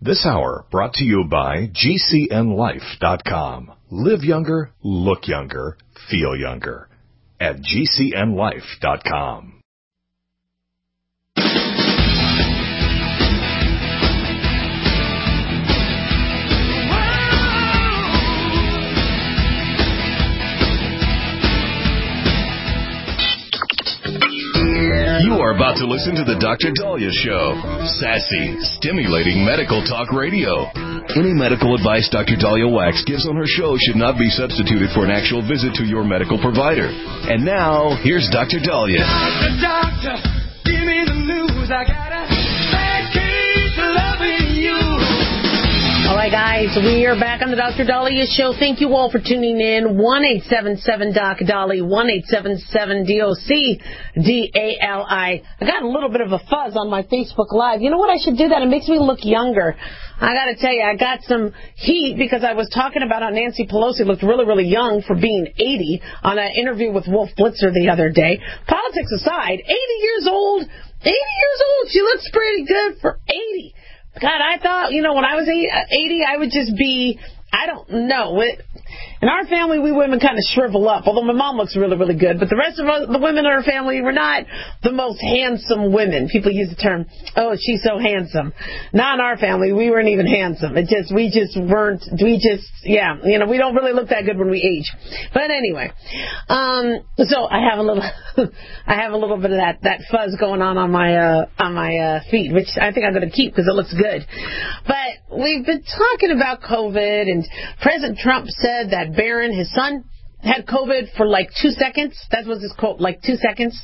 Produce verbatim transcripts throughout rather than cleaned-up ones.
This hour brought to you by G C N life dot com. Live younger, look younger, feel younger at G C N life dot com. You are about to listen to the Doctor Daliah Show. Sassy, stimulating medical talk radio. Any medical advice Doctor Daliah Wax gives on her show should not be substituted for an actual visit to your medical provider. And now, here's Doctor Daliah. Doctor, doctor, give me the news. I got a bad case of loving you. All right, guys, we are back on the Doctor Daliah Show. Thank you all for tuning in. one eight seven seven D O C D A L I, one eight seven seven D O C D A L I. I got a little bit of a fuzz on my Facebook Live. You know what? I should do that. It makes me look younger. I got to tell you, I got some heat because I was talking about how Nancy Pelosi looked really, really young for being eighty on an interview with Wolf Blitzer the other day. Politics aside, eighty years old, eighty years old, she looks pretty good for eighty. God, I thought, you know, when I was eighty, I would just be, I don't know. It, in our family, we women kind of shrivel up, although my mom looks really, really good. But the rest of us, the women in our family were not the most handsome women. People use the term, oh, she's so handsome. Not in our family. We weren't even handsome. It just, we just weren't, we just, yeah, you know, we don't really look that good when we age. But anyway, um, so I have a little, I have a little bit of that, that fuzz going on on my, uh, on my, uh, feet, which I think I'm going to keep because it looks good. But we've been talking about COVID, and President Trump said that Barron, his son, had COVID for like two seconds. That was his quote, like two seconds.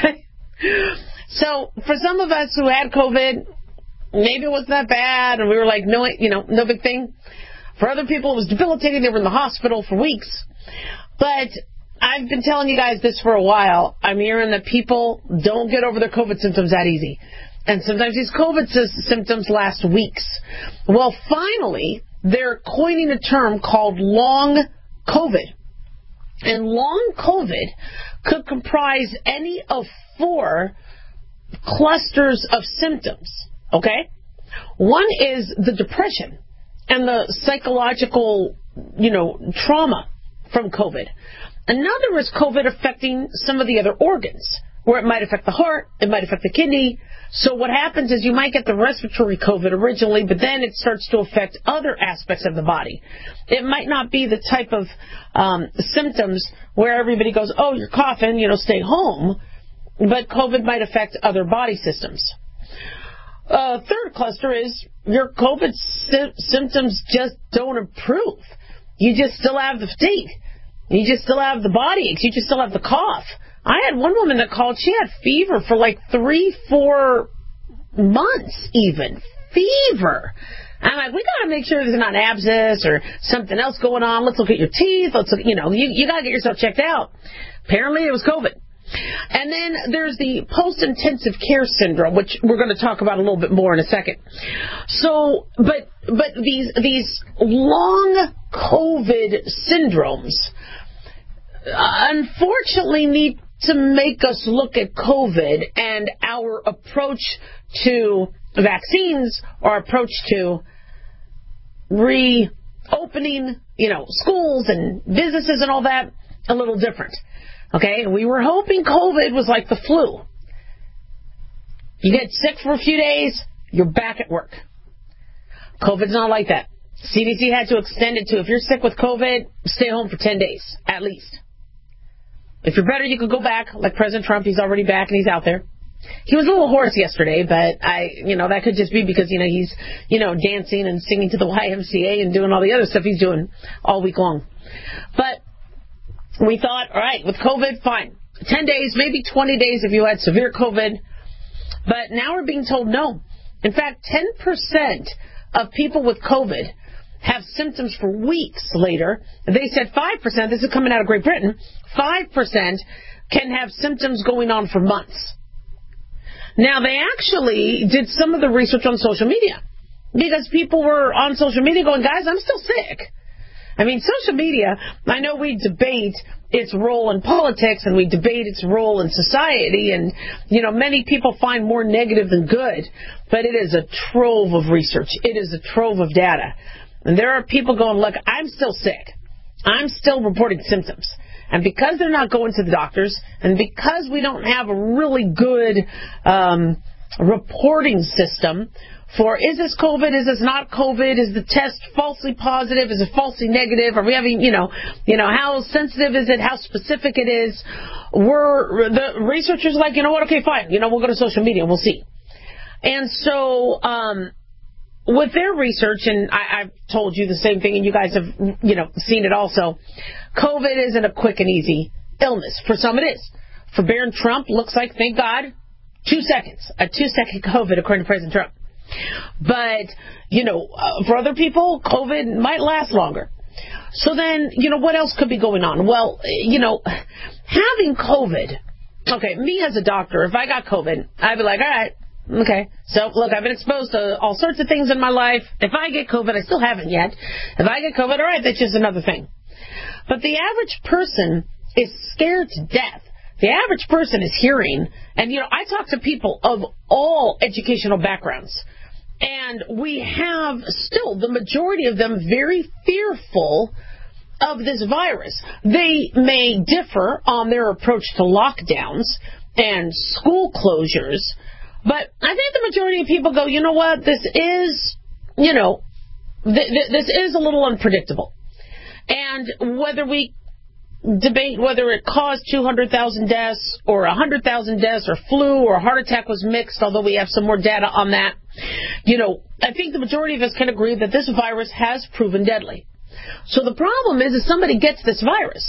So for some of us who had COVID, maybe it wasn't that bad, and we were like, no, you know, no big thing. For other people, it was debilitating. They were in the hospital for weeks. But I've been telling you guys this for a while. I'm hearing that people don't get over their COVID symptoms that easy. And sometimes these COVID symptoms last weeks. Well, finally, they're coining a term called long COVID. And long COVID could comprise any of four clusters of symptoms, okay? One is the depression and the psychological, you know, trauma from COVID. Another is COVID affecting some of the other organs, where it might affect the heart, it might affect the kidney. So what happens is you might get the respiratory COVID originally, but then it starts to affect other aspects of the body. It might not be the type of um, symptoms where everybody goes, oh, you're coughing, you know, stay home. But COVID might affect other body systems. Uh, third cluster is your COVID sy- symptoms just don't improve. You just still have the fatigue. You just still have the body aches. You just still have the cough. I had one woman that called. She had fever for like three, four months even. Fever. I'm like, we got to make sure there's not an abscess or something else going on. Let's look at your teeth. Let's look, you know, you, you got to get yourself checked out. Apparently it was COVID. And then there's the post-intensive care syndrome, which we're going to talk about a little bit more in a second. So, but but these these long COVID syndromes, unfortunately, need to make us look at COVID and our approach to vaccines, or approach to reopening, you know, schools and businesses and all that, a little different. Okay, we were hoping COVID was like the flu. You get sick for a few days, you're back at work. COVID's not like that. C D C had to extend it to, if you're sick with COVID, stay home for ten days, at least. If you're better, you can go back, like President Trump. He's already back and he's out there. He was a little hoarse yesterday, but I, you know, that could just be because, you know, he's, you know, dancing and singing to the Y M C A and doing all the other stuff he's doing all week long. But we thought, all right, with COVID, fine. ten days, maybe twenty days if you had severe COVID. But now we're being told no. In fact, ten percent of people with COVID have symptoms for weeks later. They said five percent, this is coming out of Great Britain, five percent can have symptoms going on for months. Now, they actually did some of the research on social media because people were on social media going, guys, I'm still sick. I mean, social media, I know we debate its role in politics and we debate its role in society, and, you know, many people find more negative than good, but it is a trove of research. It is a trove of data. And there are people going, look, I'm still sick. I'm still reporting symptoms. And because they're not going to the doctors, and because we don't have a really good um, reporting system for, is this COVID, is this not COVID, is the test falsely positive, is it falsely negative, are we having, you know, you know, how sensitive is it, how specific it is, we're, the researchers are like, you know what, okay, fine, you know, we'll go to social media and we'll see. And so, um, with their research, and I, I've told you the same thing, and you guys have, you know, seen it also, COVID isn't a quick and easy illness. For some it is. For Barron Trump, looks like, thank God, two seconds. A two-second COVID, according to President Trump. But, you know, uh, for other people, COVID might last longer. So then, you know, what else could be going on? Well, you know, having COVID, okay, me as a doctor, if I got COVID, I'd be like, all right, okay, so look, I've been exposed to all sorts of things in my life. If I get COVID, I still haven't yet. If I get COVID, all right, that's just another thing. But the average person is scared to death. The average person is hearing, and, you know, I talk to people of all educational backgrounds, and we have still the majority of them very fearful of this virus. They may differ on their approach to lockdowns and school closures, but I think the majority of people go, you know what, this is, you know, th- th- this is a little unpredictable. And whether we debate whether it caused two hundred thousand deaths or one hundred thousand deaths or flu or a heart attack was mixed, although we have some more data on that, you know, I think the majority of us can agree that this virus has proven deadly. So the problem is, if somebody gets this virus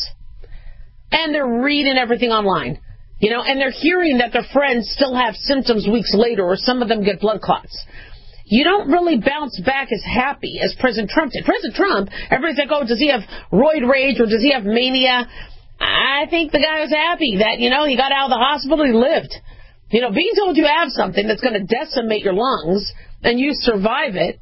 and they're reading everything online, you know, and they're hearing that their friends still have symptoms weeks later, or some of them get blood clots, you don't really bounce back as happy as President Trump did. President Trump, everybody's like, oh, does he have roid rage or does he have mania? I think the guy was happy that, you know, he got out of the hospital, he lived. You know, being told you have something that's going to decimate your lungs and you survive it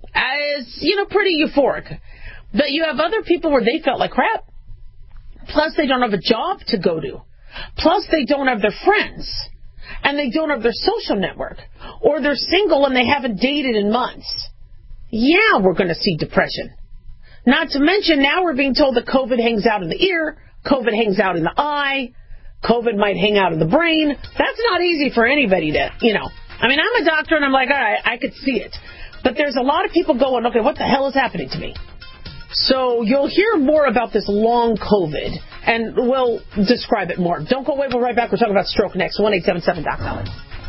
is, you know, pretty euphoric. But you have other people where they felt like crap. Plus, they don't have a job to go to. Plus, they don't have their friends. And they don't have their social network. Or they're single and they haven't dated in months. Yeah, we're going to see depression. Not to mention, now we're being told that COVID hangs out in the ear, COVID hangs out in the eye, COVID might hang out in the brain. That's not easy for anybody to, you know. I mean, I'm a doctor and I'm like, all right, I could see it. But there's a lot of people going, okay, what the hell is happening to me? So you'll hear more about this long COVID, and we'll describe it more. Don't go away. We'll be right back. We're talking about stroke next. one eight seven seven doc com.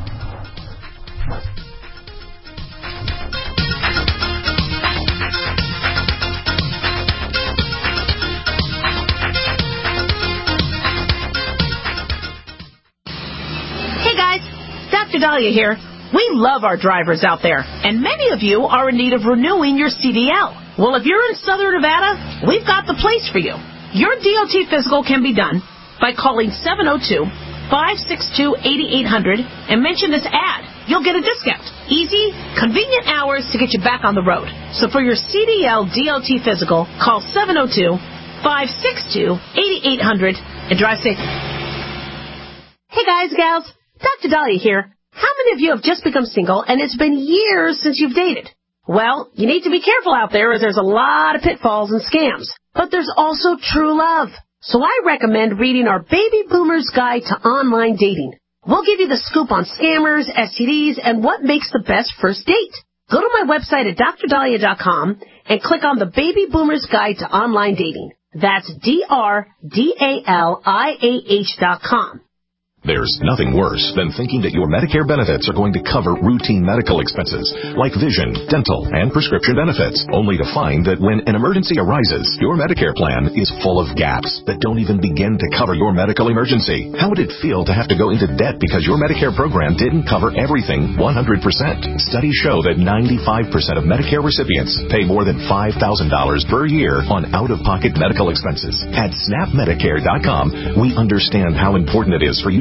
Hey guys, Doctor Dahlia here. We love our drivers out there, and many of you are in need of renewing your C D L. Well, if you're in Southern Nevada, we've got the place for you. Your D O T physical can be done by calling seven oh two, five six two, eight eight hundred and mention this ad. You'll get a discount. Easy, convenient hours to get you back on the road. So for your C D L D O T physical, call seven oh two, five six two, eight eight hundred and drive safe. Hey guys, gals, Doctor Dahlia here. How many of you have just become single and it's been years since you've dated? Well, you need to be careful out there, as there's a lot of pitfalls and scams. But there's also true love. So I recommend reading our Baby Boomer's Guide to Online Dating. We'll give you the scoop on scammers, S T Ds, and what makes the best first date. Go to my website at dr dahlia dot com and click on the Baby Boomer's Guide to Online Dating. That's D R D A L I A H dot com. There's nothing worse than thinking that your Medicare benefits are going to cover routine medical expenses like vision, dental, and prescription benefits, only to find that when an emergency arises, your Medicare plan is full of gaps that don't even begin to cover your medical emergency. How would it feel to have to go into debt because your Medicare program didn't cover everything one hundred percent? Studies show that ninety-five percent of Medicare recipients pay more than five thousand dollars per year on out-of-pocket medical expenses. At snap medicare dot com, we understand how important it is for you to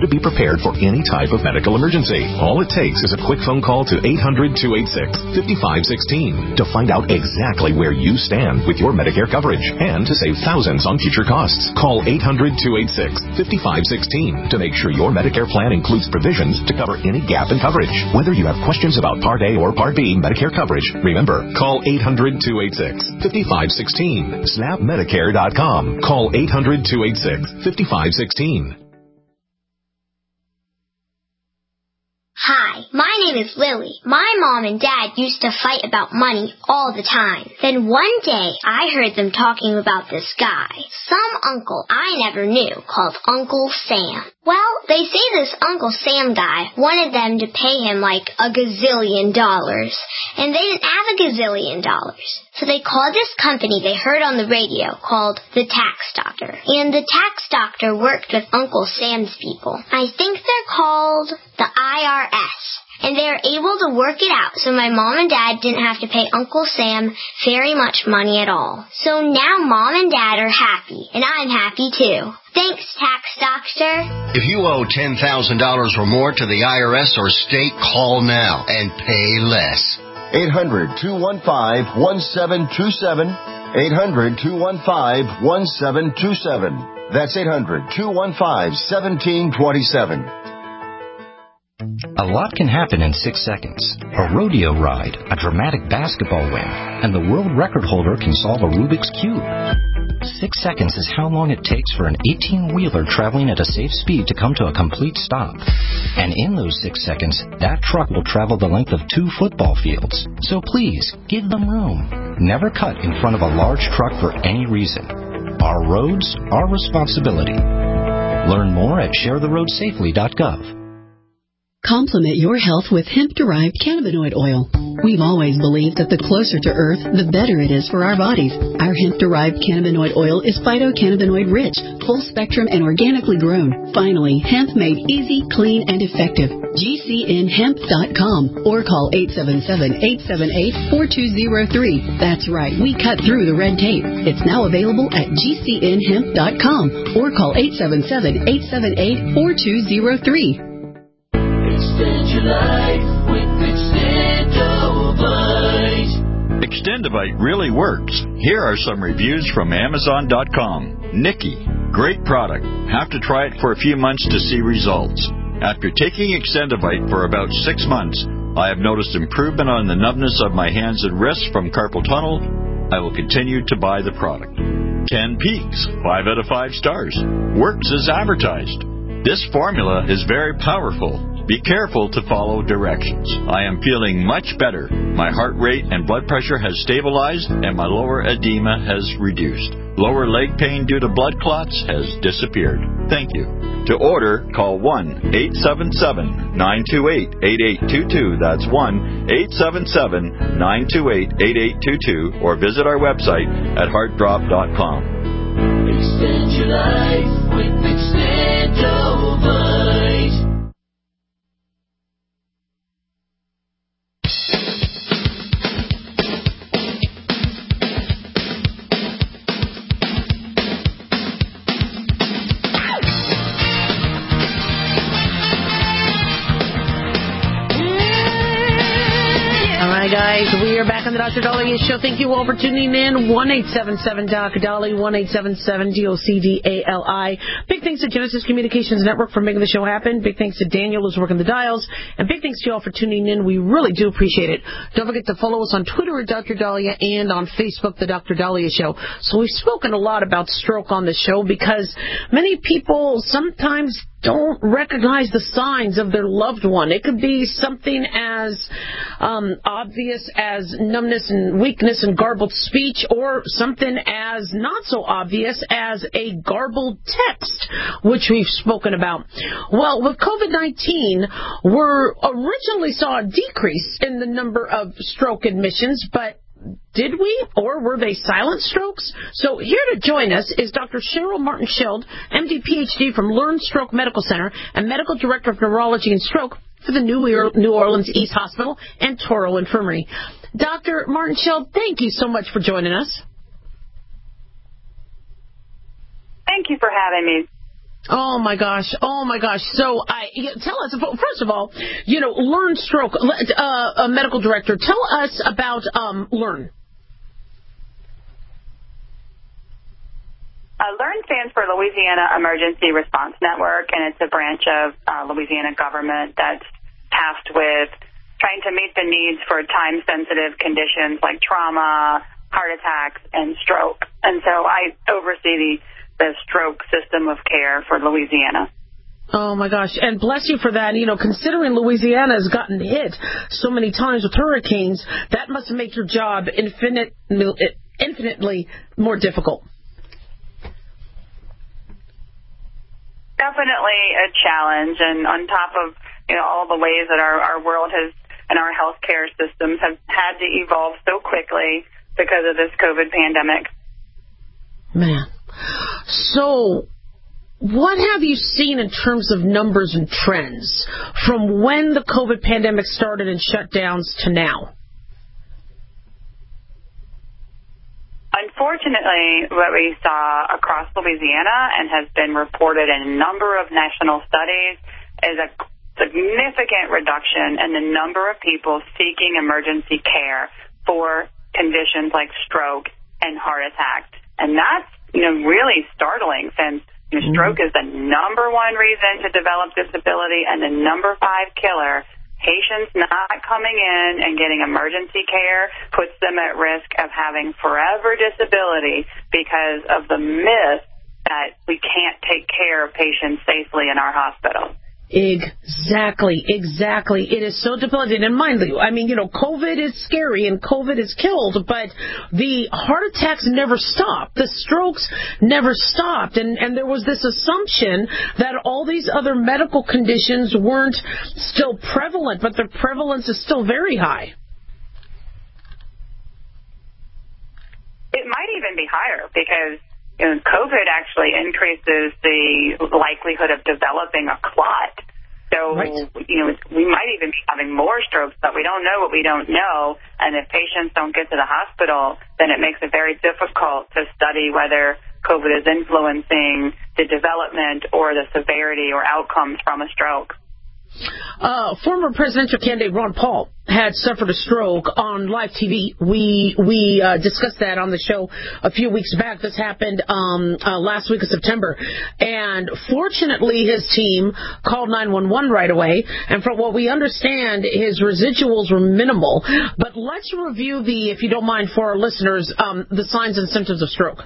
to be prepared for any type of medical emergency. All it takes is a quick phone call to eight hundred, two eight six, five five one six to find out exactly where you stand with your Medicare coverage and to save thousands on future costs. Call eight hundred, two eight six, five five one six to make sure your Medicare plan includes provisions to cover any gap in coverage. Whether you have questions about Part A or Part B Medicare coverage, remember, call eight hundred, two eight six, five five one six, snap medicare dot com. Call eight hundred, two eight six, five five one six. Hi, my name is Lily. My mom and dad used to fight about money all the time. Then one day, I heard them talking about this guy, some uncle I never knew, called Uncle Sam. Well, they say this Uncle Sam guy wanted them to pay him like a gazillion dollars, and they didn't have a gazillion dollars. So they called this company they heard on the radio called the Tax Doctor. And the Tax Doctor worked with Uncle Sam's people. I think they're called the I R S. And they were able to work it out so my mom and dad didn't have to pay Uncle Sam very much money at all. So now mom and dad are happy, and I'm happy too. Thanks, Tax Doctor. If you owe ten thousand dollars or more to the I R S or state, call now and pay less. eight hundred, two one five, one seven two seven. eight hundred, two one five, one seven two seven. That's eight hundred, two one five, one seven two seven. A lot can happen in six seconds. A rodeo ride, a dramatic basketball win, and the world record holder can solve a Rubik's Cube. Six seconds is how long it takes for an eighteen-wheeler traveling at a safe speed to come to a complete stop. And in those six seconds, that truck will travel the length of two football fields. So please, give them room. Never cut in front of a large truck for any reason. Our roads, our responsibility. Learn more at share the road safely dot gov. Complement your health with hemp-derived cannabinoid oil. We've always believed that the closer to Earth, the better it is for our bodies. Our hemp-derived cannabinoid oil is phytocannabinoid-rich, full-spectrum, and organically grown. Finally, hemp made easy, clean, and effective. G C N hemp dot com or call eight seven seven, eight seven eight, four two zero three. That's right, we cut through the red tape. It's now available at G C N hemp dot com or call eight seven seven, eight seven eight, four two zero three. Extend your life with Extendovite. Extendovite really works. Here are some reviews from Amazon dot com. Nikki, great product. Have to try it for a few months to see results. After taking Extendovite for about six months, I have noticed improvement on the numbness of my hands and wrists from carpal tunnel. I will continue to buy the product. Ten Peaks, five out of five stars. Works as advertised. This formula is very powerful. Be careful to follow directions. I am feeling much better. My heart rate and blood pressure has stabilized, and my lower edema has reduced. Lower leg pain due to blood clots has disappeared. Thank you. To order, call one eight seven seven, nine two eight, eight eight two two. That's one eight seven seven, nine two eight, eight eight two two, or visit our website at heart drop dot com. Extend your life with Extendovite. Guys, we are back on the Doctor Dahlia Show. Thank you all for tuning in. one eight seven seven D O C Dali, one eight seven seven D O C D A L I. Big thanks to Genesis Communications Network for making the show happen. Big thanks to Daniel who's working the dials. And big thanks to you all for tuning in. We really do appreciate it. Don't forget to follow us on Twitter at Doctor Dahlia and on Facebook, The Doctor Dahlia Show. So we've spoken a lot about stroke on the show because many people sometimes don't recognize the signs of their loved one. It could be something as um, obvious as numbness and weakness and garbled speech, or something as not so obvious as a garbled text, which we've spoken about. Well, with COVID nineteen, we originally saw a decrease in the number of stroke admissions, but did we, or were they silent strokes? So here to join us is Doctor Cheryl Martin-Schild, M D, P H D from Learn Stroke Medical Center and Medical Director of Neurology and Stroke for the New Orleans East Hospital and Toro Infirmary. Doctor Martin-Schild, thank you so much for joining us. Thank you for having me. Oh, my gosh. Oh, my gosh. So I tell us, first of all, you know, Learn Stroke, uh, a medical director, tell us about um, Learn. Uh, LEARN stands for Louisiana Emergency Response Network, and it's a branch of uh, Louisiana government that's tasked with trying to meet the needs for time-sensitive conditions like trauma, heart attacks, and stroke. And so I oversee the, the stroke system of care for Louisiana. Oh, my gosh. And bless you for that. You know, considering Louisiana has gotten hit so many times with hurricanes, that must make your job infinite, infinitely more difficult. Definitely a challenge, and on top of, you know, all the ways that our, our world has and our healthcare systems have had to evolve so quickly because of this COVID pandemic. Man. So what have you seen in terms of numbers and trends from when the COVID pandemic started and shutdowns to now? Unfortunately, what we saw across Louisiana and has been reported in a number of national studies is a significant reduction in the number of people seeking emergency care for conditions like stroke and heart attack. And that's, you know, really startling, since you know, stroke is the number one reason to develop disability and the number five killer. Patients not coming in and getting emergency care puts them at risk of having forever disability because of the myth that we can't take care of patients safely in our hospital. Exactly, exactly. It is so debilitating. And mind you, I mean, you know, COVID is scary and COVID is killed, but the heart attacks never stopped. The strokes never stopped. And, and there was this assumption that all these other medical conditions weren't still prevalent, but their prevalence is still very high. It might even be higher because you know, COVID actually increases the likelihood of developing a clot. So, right. you know, we might even be having more strokes, but we don't know what we don't know. And if patients don't get to the hospital, then it makes it very difficult to study whether COVID is influencing the development or the severity or outcomes from a stroke. Uh, former presidential candidate Ron Paul had suffered a stroke on live T V. We we uh, discussed that on the show a few weeks back. This happened um, uh, last week of September. And fortunately, his team called nine one one right away. And from what we understand, his residuals were minimal. But let's review the, if you don't mind, for our listeners, um, the signs and symptoms of stroke.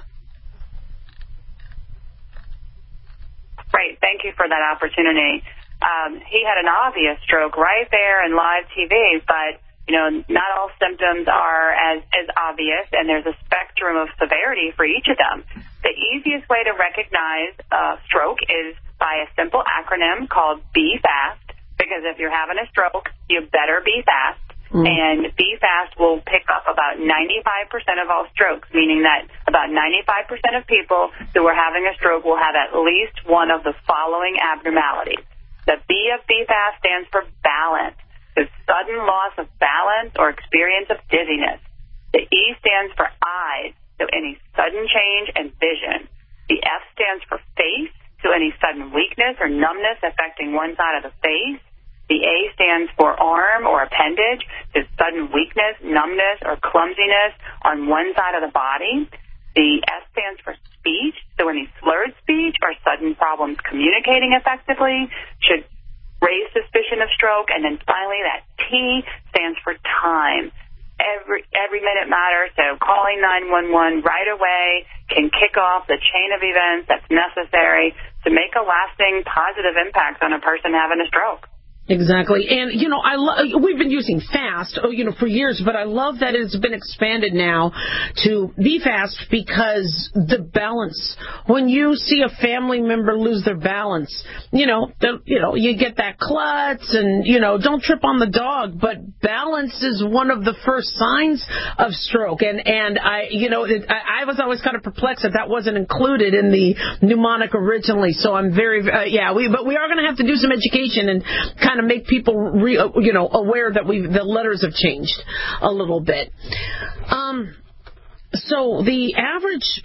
Right. Thank you for that opportunity. Um, he had an obvious stroke right there in live T V, but, you know, not all symptoms are as, as obvious, and there's a spectrum of severity for each of them. The easiest way to recognize a stroke is by a simple acronym called B FAST, because if you're having a stroke, you better be fast. Mm. And B FAST will pick up about ninety-five percent of all strokes, meaning that about ninety-five percent of people who are having a stroke will have at least one of the following abnormalities. The B of B FAST stands for balance, the sudden loss of balance or experience of dizziness. The E stands for eyes, so any sudden change in vision. The F stands for face, so any sudden weakness or numbness affecting one side of the face. The A stands for arm or appendage, so sudden weakness, numbness, or clumsiness on one side of the body. The S stands for speech, so any slurred speech or sudden problems communicating effectively should raise suspicion of stroke. And then finally, that T stands for time. Every every minute matters, so calling nine one one right away can kick off the chain of events that's necessary to make a lasting positive impact on a person having a stroke. Exactly. And, you know, I lo- we've been using FAST, oh, you know, for years, but I love that it's been expanded now to be FAST because the balance, when you see a family member lose their balance, you know, the, you know, you get that klutz and, you know, don't trip on the dog, but balance is one of the first signs of stroke. And, and I, you know, it, I, I was always kind of perplexed that that wasn't included in the mnemonic originally. So I'm very, uh, yeah, we, but we are going to have to do some education and kind to make people, re, you know, aware that we the letters have changed a little bit. Um, so the average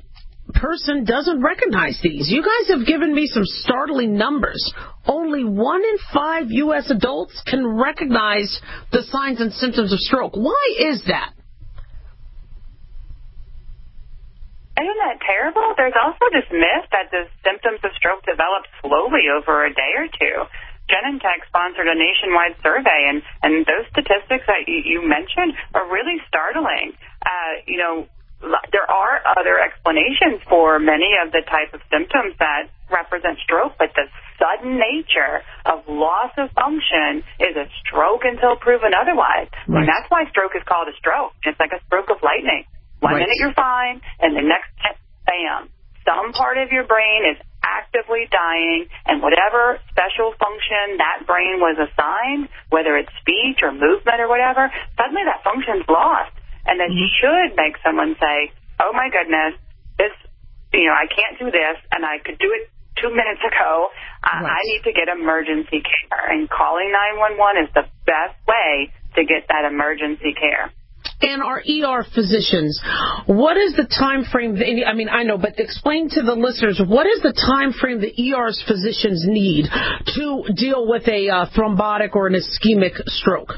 person doesn't recognize these. You guys have given me some startling numbers. Only one in five U S adults can recognize the signs and symptoms of stroke. Why is that? Isn't that terrible? There's also this myth that the symptoms of stroke develop slowly over a day or two. Genentech sponsored a nationwide survey, and, and those statistics that you, you mentioned are really startling. Uh, you know, there are other explanations for many of the type of symptoms that represent stroke, but the sudden nature of loss of function is a stroke until proven otherwise. Right. And that's why stroke is called a stroke. It's like a stroke of lightning. One right. minute you're fine, and the next, bam, some part of your brain is actively dying, and whatever special function that brain was assigned, whether it's speech or movement or whatever, suddenly that function's lost. And that mm-hmm. should make someone say, oh, my goodness, this, you know, I can't do this, and I could do it two minutes ago. Right. I, I need to get emergency care. And calling nine one one is the best way to get that emergency care. And our E R physicians, what is the time frame? I mean, I know, but explain to the listeners, what is the time frame the E R's physicians need to deal with a uh, thrombotic or an ischemic stroke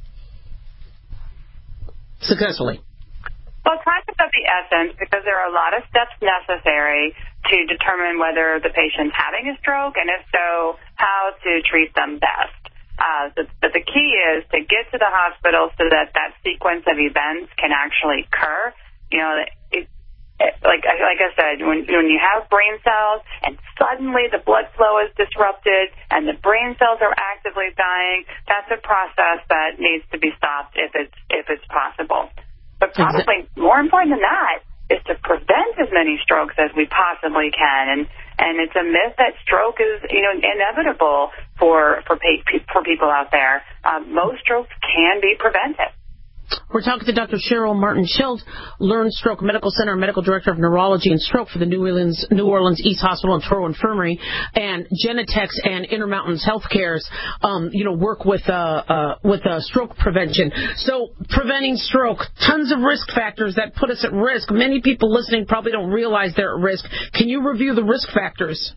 successfully? Well, time is of the essence because there are a lot of steps necessary to determine whether the patient's having a stroke, and if so, how to treat them best. Uh, the, but the key is to get to the hospital so that that sequence of events can actually occur. You know, it, it, like like I said, when when you have brain cells and suddenly the blood flow is disrupted and the brain cells are actively dying, that's a process that needs to be stopped if it's if it's possible. But probably more important than that is to prevent as many strokes as we possibly can. And and it's a myth that stroke is, you know, inevitable for for for people out there. Um, most strokes can be prevented. We're talking to Doctor Cheryl Martin-Schild, Learn Stroke Medical Center, Medical Director of Neurology and Stroke for the New Orleans New Orleans East Hospital and Toro Infirmary, and Genentech and Intermountains Healthcare's, um, you know, work with uh, uh, with uh, stroke prevention. So preventing stroke, tons of risk factors that put us at risk. Many people listening probably don't realize they're at risk. Can you review the risk factors?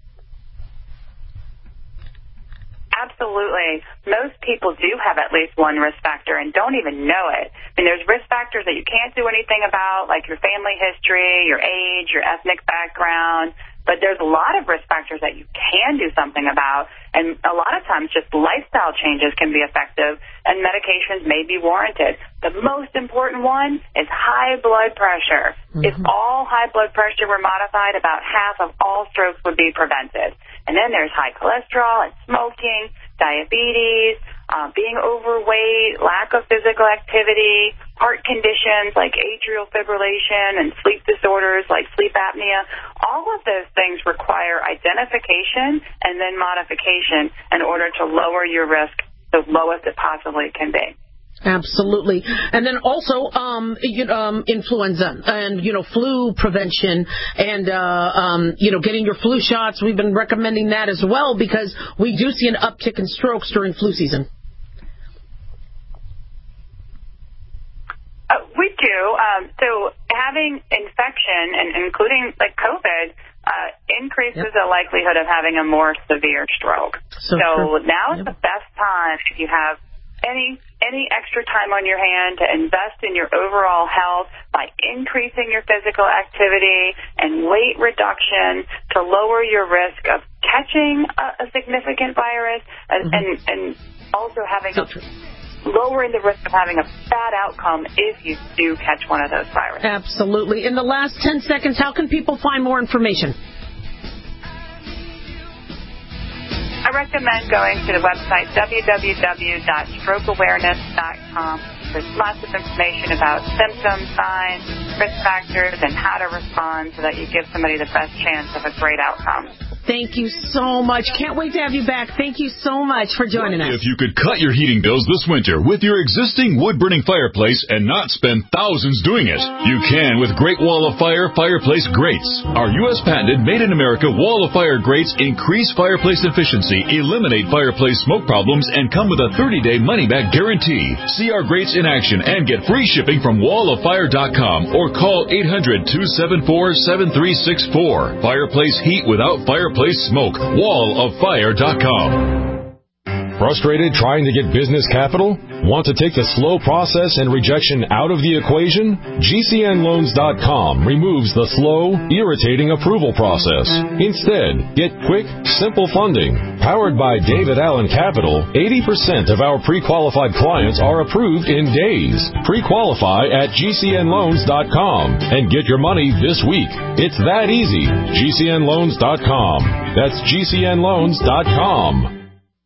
Absolutely. Most people do have at least one risk factor and don't even know it. I mean, there's risk factors that you can't do anything about, like your family history, your age, your ethnic background. But there's a lot of risk factors that you can do something about, and a lot of times just lifestyle changes can be effective, and medications may be warranted. The most important one is high blood pressure. Mm-hmm. If all high blood pressure were modified, about half of all strokes would be prevented. And then there's high cholesterol and smoking, diabetes, uh, being overweight, lack of physical activity, heart conditions like atrial fibrillation and sleep disorders like sleep apnea. All of those things require identification and then modification in order to lower your risk the lowest it possibly can be. Absolutely. And then also um, you know, um, influenza and, you know, flu prevention and, uh, um, you know, getting your flu shots. We've been recommending that as well because we do see an uptick in strokes during flu season. Uh, we do. Um, so having infection, and including like COVID, uh, increases yep. the likelihood of having a more severe stroke. So, so now is yep. the best time if you have any any extra time on your hand to invest in your overall health by increasing your physical activity and weight reduction to lower your risk of catching a, a significant virus and, mm-hmm. and, and also having so a, lowering the risk of having a bad outcome if you do catch one of those viruses. Absolutely. In the last ten seconds, how can people find more information? I recommend going to the website w w w dot stroke awareness dot com. There's lots of information about symptoms, signs, risk factors, and how to respond so that you give somebody the best chance of a great outcome. Thank you so much. Can't wait to have you back. Thank you so much for joining us. If you could cut your heating bills this winter with your existing wood-burning fireplace and not spend thousands doing it, you can with Great Wall of Fire fireplace grates. Our U S patented made-in-America Wall of Fire grates increase fireplace efficiency, eliminate fireplace smoke problems, and come with a thirty-day money-back guarantee. See our grates in action and get free shipping from wall of fire dot com or call eight hundred, two seven four, seven three six four. Fireplace heat without fireplace smoke. wall of fire dot com. Frustrated trying to get business capital? Want to take the slow process and rejection out of the equation? G C N loans dot com removes the slow, irritating approval process. Instead, get quick, simple funding. Powered by David Allen Capital, eighty percent of our pre-qualified clients are approved in days. Pre-qualify at G C N loans dot com and get your money this week. It's that easy. G C N loans dot com. That's G C N loans dot com.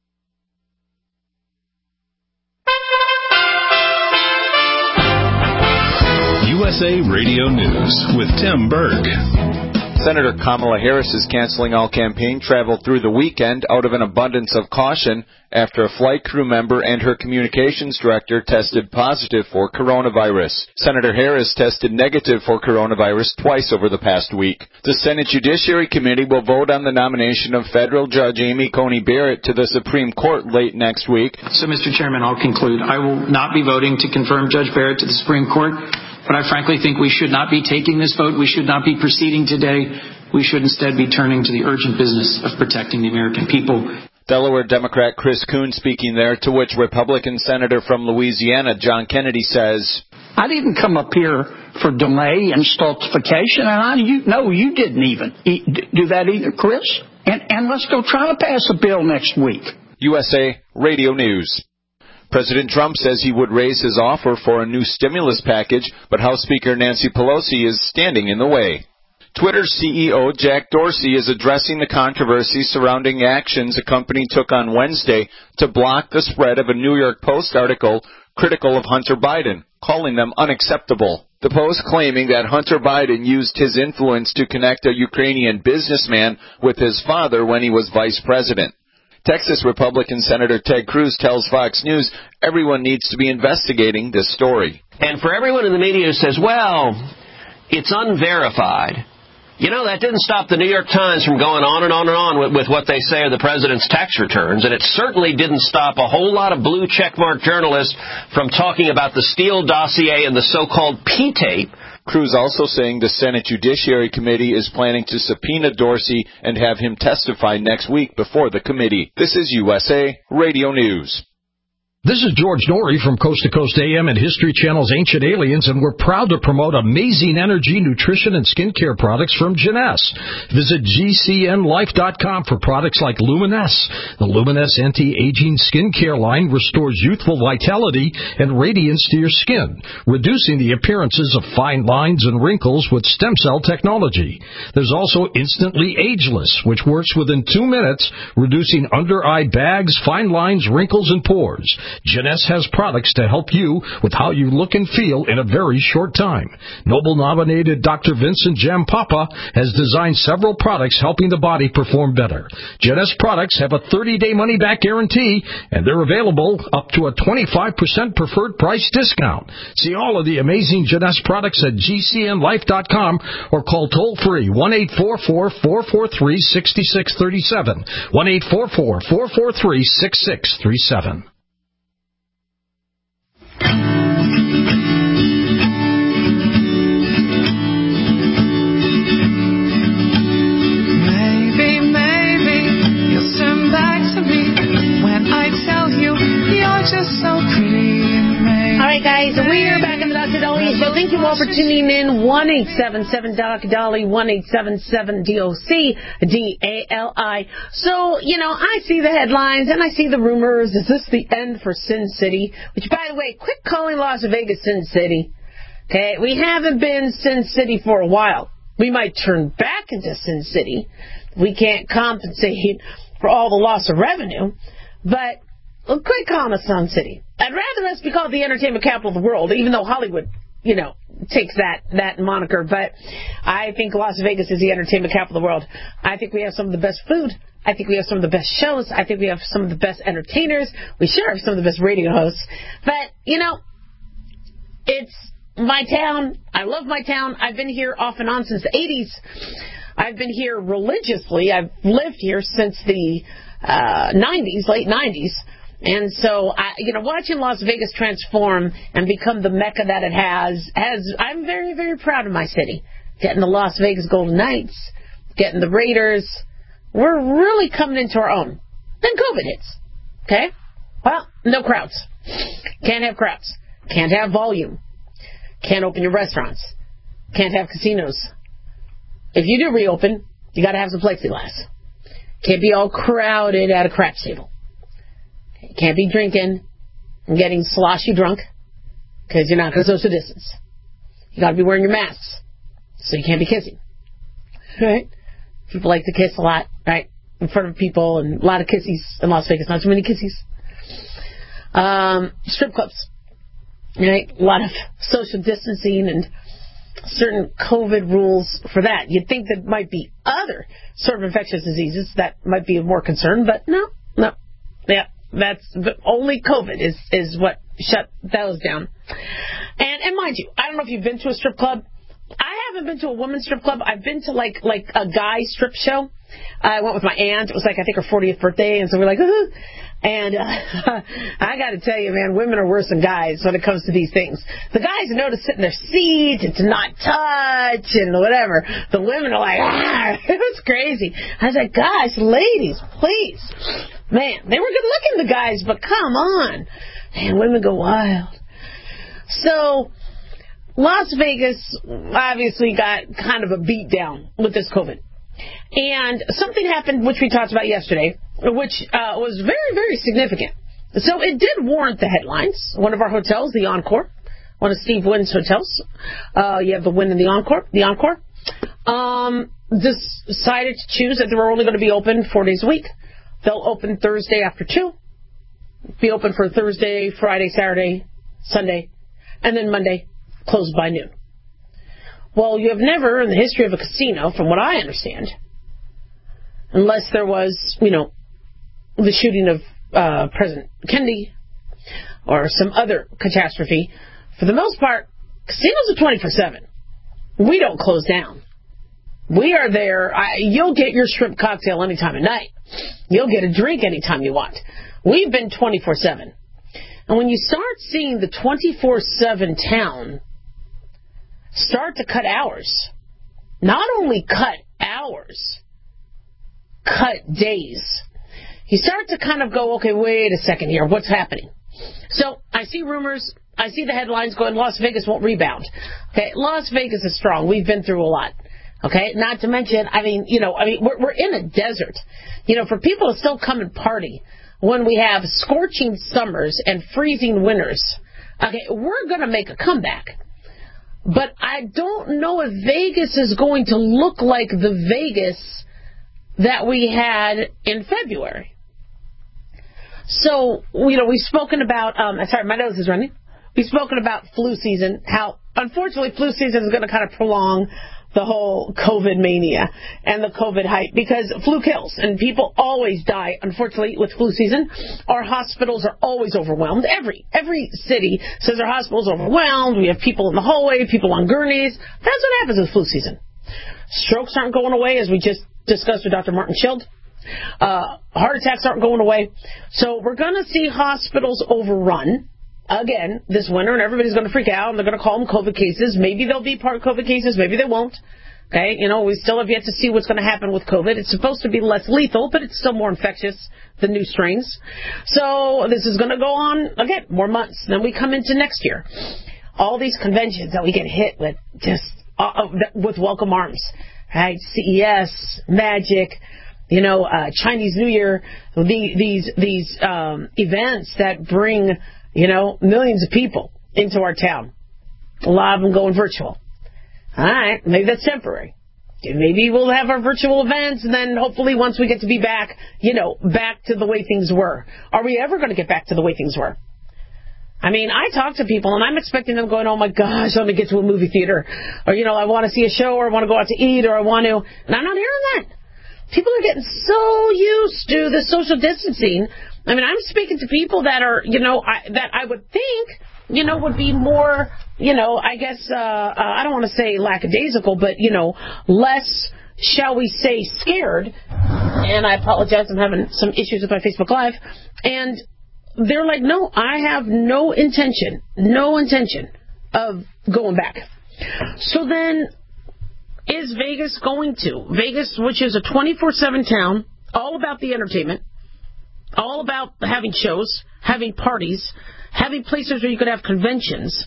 U S A Radio News with Tim Berg. Senator Kamala Harris is canceling all campaign travel through the weekend out of an abundance of caution after a flight crew member and her communications director tested positive for coronavirus. Senator Harris tested negative for coronavirus twice over the past week. The Senate Judiciary Committee will vote on the nomination of federal Judge Amy Coney Barrett to the Supreme Court late next week. So, Mister Chairman, I'll conclude. I will not be voting to confirm Judge Barrett to the Supreme Court. But I frankly think we should not be taking this vote. We should not be proceeding today. We should instead be turning to the urgent business of protecting the American people. Delaware Democrat Chris Coons speaking there, to which Republican Senator from Louisiana John Kennedy says, I didn't come up here for delay and stultification, and I, you, no, you didn't even do that either, Chris. And, and let's go try to pass a bill next week. U S A Radio News. President Trump says he would raise his offer for a new stimulus package, but House Speaker Nancy Pelosi is standing in the way. Twitter's C E O Jack Dorsey is addressing the controversy surrounding actions a company took on Wednesday to block the spread of a New York Post article critical of Hunter Biden, calling them unacceptable. The Post claiming that Hunter Biden used his influence to connect a Ukrainian businessman with his father when he was vice president. Texas Republican Senator Ted Cruz tells Fox News everyone needs to be investigating this story. And for everyone in the media who says, well, it's unverified, you know, that didn't stop the New York Times from going on and on and on with, with what they say are the president's tax returns, and it certainly didn't stop a whole lot of blue checkmark journalists from talking about the Steele dossier and the so-called P-tape. Cruz also saying the Senate Judiciary Committee is planning to subpoena Dorsey and have him testify next week before the committee. This is U S A Radio News. This is George Norrie from Coast to Coast A M and History Channel's Ancient Aliens, and we're proud to promote amazing energy, nutrition, and skincare products from Jeunesse. Visit G C N life dot com for products like Luminesse. The Luminesse anti-aging skincare line restores youthful vitality and radiance to your skin, reducing the appearances of fine lines and wrinkles with stem cell technology. There's also Instantly Ageless, which works within two minutes, reducing under-eye bags, fine lines, wrinkles, and pores. Jeunesse has products to help you with how you look and feel in a very short time. Nobel-nominated Doctor Vincent Jampapa has designed several products helping the body perform better. Jeunesse products have a thirty-day money-back guarantee, and they're available up to a twenty-five percent preferred price discount. See all of the amazing Jeunesse products at G C N life dot com or call toll-free one eight four four, four four three, six six three seven, one eight four four, four four three, six six three seven. Maybe, maybe you'll turn back to me when I tell you you're just so pretty. All right, guys, we're back in the Doctor Dolly Show. Thank you all for tuning in. one eight seven seven Doc Dolly, one eight seven seven D O C D A L I. So, you know, I see the headlines and I see the rumors. Is this the end for Sin City? Which, by the way, quit calling Las Vegas Sin City. Okay, we haven't been Sin City for a while. We might turn back into Sin City. We can't compensate for all the loss of revenue. But well, quit calling us Sun City. I'd rather us be called the entertainment capital of the world, even though Hollywood, you know, takes that, that moniker, but I think Las Vegas is the entertainment capital of the world. I think we have some of the best food. I think we have some of the best shows. I think we have some of the best entertainers. We sure have some of the best radio hosts. But, you know, it's my town. I love my town. I've been here off and on since the eighties. I've been here religiously. I've lived here since the uh, nineties, late nineties. And so, I, you know, watching Las Vegas transform and become the mecca that it has, has, I'm very, very proud of my city. Getting the Las Vegas Golden Knights, getting the Raiders. We're really coming into our own. Then COVID hits. Okay? Well, no crowds. Can't have crowds. Can't have volume. Can't open your restaurants. Can't have casinos. If you do reopen, you got to have some plexiglass. Can't be all crowded at a craps table. You can't be drinking and getting sloshy drunk because you're not going to social distance. You got to be wearing your masks, so you can't be kissing. Right? People like to kiss a lot, right? In front of people, and a lot of kissies in Las Vegas. Not too many kissies. Um, strip clubs. Right? A lot of social distancing and certain COVID rules for that. You'd think there might be other sort of infectious diseases that might be of more concern, but no, no. Yeah, that's only COVID is, is what shut those down. And, and mind you, I don't know if you've been to a strip club. I haven't been to a women's strip club. I've been to like like a guy strip show. I went with my aunt. It was like, I think, her fortieth birthday, and so we're like, ooh. And uh, I got to tell you, man, women are worse than guys when it comes to these things. The guys know to sit in their seat and to not touch and whatever. The women are like, ah, it was crazy. I was like, gosh, ladies, please. Man, they were good looking, the guys, but come on. Man, women go wild. So Las Vegas obviously got kind of a beat down with this COVID. And something happened, which we talked about yesterday, which uh, was very, very significant. So it did warrant the headlines. One of our hotels, the Encore, one of Steve Wynn's hotels, uh, you have the Wynn and the Encore, the Encore, um, decided to choose that they were only going to be open four days a week. They'll open Thursday after two, be open for Thursday, Friday, Saturday, Sunday, and then Monday, closed by noon. Well, you have never in the history of a casino, from what I understand, unless there was, you know, the shooting of uh, President Kennedy or some other catastrophe, for the most part, casinos are twenty-four seven. We don't close down. We are there. I, you'll get your shrimp cocktail any time of night. You'll get a drink anytime you want. We've been twenty-four seven. And when you start seeing the twenty-four seven town start to cut hours, not only cut hours, cut days, you start to kind of go, okay, wait a second here, what's happening? So I see rumors, I see the headlines going, Las Vegas won't rebound. Okay, Las Vegas is strong. We've been through a lot. Okay, not to mention, I mean, you know, I mean, we're, we're in a desert. You know, for people to still come and party when we have scorching summers and freezing winters, okay, we're going to make a comeback. But I don't know if Vegas is going to look like the Vegas that we had in February. So, you know, we've spoken about, um, sorry, my nose is running. We've spoken about flu season, how, unfortunately, flu season is going to kind of prolong the whole COVID mania and the COVID hype, because flu kills and people always die, unfortunately, with flu season. Our hospitals are always overwhelmed. Every every city says their hospital's overwhelmed. We have people in the hallway, people on gurneys. That's what happens with flu season. Strokes aren't going away, as we just discussed with Doctor Martin Schild. Uh, heart attacks aren't going away. So we're going to see hospitals overrun again this winter, and everybody's going to freak out, and they're going to call them COVID cases. Maybe they'll be part COVID cases. Maybe they won't. Okay, you know, we still have yet to see what's going to happen with COVID. It's supposed to be less lethal, but it's still more infectious than new strains. So this is going to go on, again, more months. Then we come into next year. All these conventions that we get hit with, just uh, with welcome arms, right? C E S, Magic, you know, uh, Chinese New Year, the, these these um, events that bring, you know, millions of people into our town. A lot of them going virtual. All right, maybe that's temporary. Maybe we'll have our virtual events, and then hopefully once we get to be back, you know, back to the way things were. Are we ever going to get back to the way things were? I mean, I talk to people, and I'm expecting them going, oh, my gosh, let me get to a movie theater. Or, you know, I want to see a show, or I want to go out to eat, or I want to... And I'm not hearing that. People are getting so used to the social distancing. I mean, I'm speaking to people that are, you know, I, that I would think, you know, would be more, you know, I guess, uh, uh, I don't want to say lackadaisical, but, you know, less, shall we say, scared. And I apologize, I'm having some issues with my Facebook Live. And they're like, no, I have no intention, no intention of going back. So then, is Vegas going to? Vegas, which is a twenty-four seven town, all about the entertainment, all about having shows, having parties, having places where you could have conventions.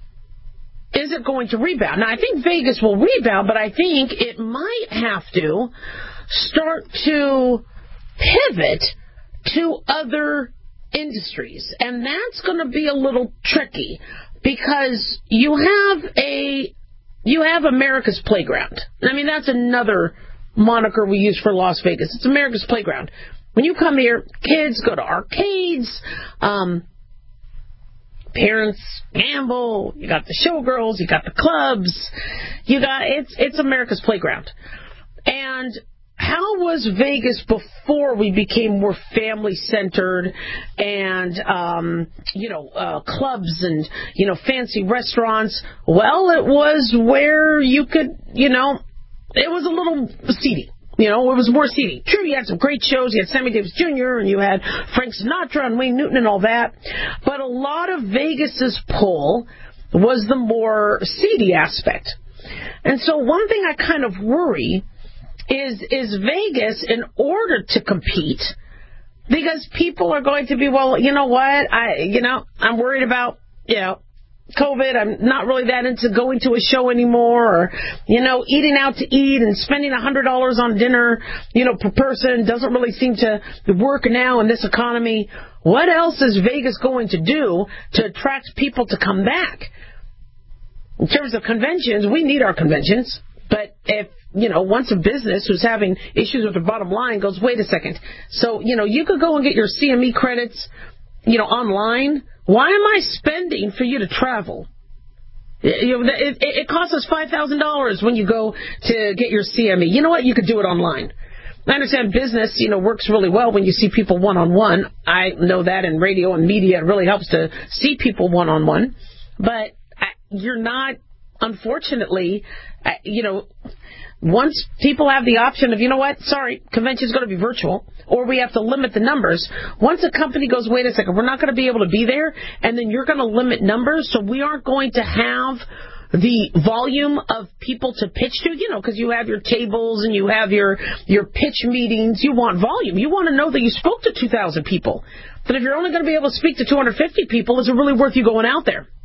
Is it going to rebound? Now, I think Vegas will rebound, but I think it might have to start to pivot to other industries. And that's going to be a little tricky because you have a you have America's Playground. I mean, that's another moniker we use for Las Vegas. It's America's Playground. When you come here, kids go to arcades, um, parents gamble, you got the showgirls, you got the clubs, you got it's it's America's Playground. And how was Vegas before we became more family-centered and, um, you know, uh, clubs and, you know, fancy restaurants? Well, it was where you could, you know, it was a little seedy. You know, it was more seedy. True, you had some great shows. You had Sammy Davis Junior and you had Frank Sinatra and Wayne Newton and all that. But a lot of Vegas's pull was the more seedy aspect. And so one thing I kind of worry is is Vegas, in order to compete, because people are going to be, well, you know what, I, you know, I'm worried about, you know, COVID. I'm not really that into going to a show anymore, or, you know, eating out to eat and spending one hundred dollars on dinner, you know, per person doesn't really seem to work now in this economy. What else is Vegas going to do to attract people to come back? In terms of conventions, we need our conventions, but if, you know, once a business who's having issues with their bottom line goes, wait a second, so, you know, you could go and get your C M E credits, you know, online. Why am I spending for you to travel? You know, it, it costs us five thousand dollars when you go to get your C M E. You know what? You could do it online. I understand business, you know, works really well when you see people one-on-one. I know that in radio and media it really helps to see people one-on-one. But you're not, unfortunately, you know, once people have the option of, you know what, sorry, convention's going to be virtual, or we have to limit the numbers. Once a company goes, wait a second, we're not going to be able to be there, and then you're going to limit numbers, so we aren't going to have the volume of people to pitch to, you know, because you have your tables and you have your, your pitch meetings. You want volume. You want to know that you spoke to two thousand people. But if you're only going to be able to speak to two hundred fifty people, is it really worth you going out there?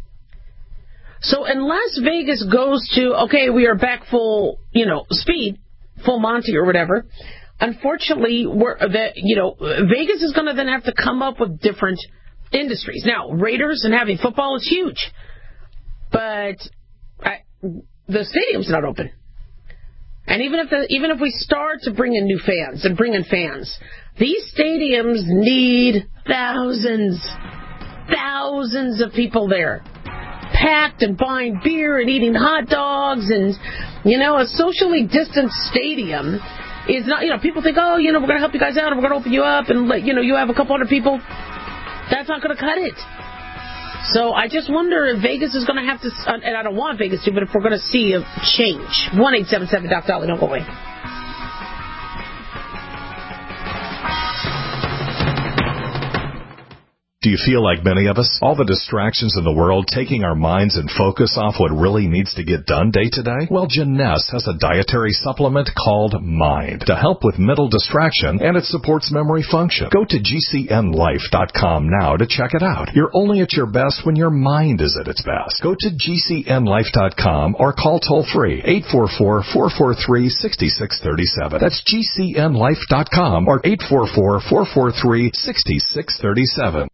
So unless Vegas goes to, okay, we are back full, you know, speed, full Monty or whatever, unfortunately, we're, the, you know, Vegas is going to then have to come up with different industries. Now, Raiders and having football is huge, but I, the stadium's not open. And even if the, even if we start to bring in new fans and bring in fans, these stadiums need thousands, thousands of people there, packed and buying beer and eating hot dogs. And, you know, a socially distanced stadium is not, you know, people think, oh, you know, we're going to help you guys out and we're going to open you up and let, you know, you have a couple hundred people. That's not going to cut it. So I just wonder if Vegas is going to have to, and I don't want Vegas to, but if we're going to see a change. one eight seven seven Doc Dolly, don't go away. Do you feel like many of us? All the distractions in the world taking our minds and focus off what really needs to get done day to day? Well, Jeunesse has a dietary supplement called Mind to help with mental distraction, and it supports memory function. Go to G C N life dot com now to check it out. You're only at your best when your mind is at its best. Go to G C N life dot com or call toll-free eight four four, four four three, six six three seven. That's G C N life dot com or eight four four, four four three, six six three seven.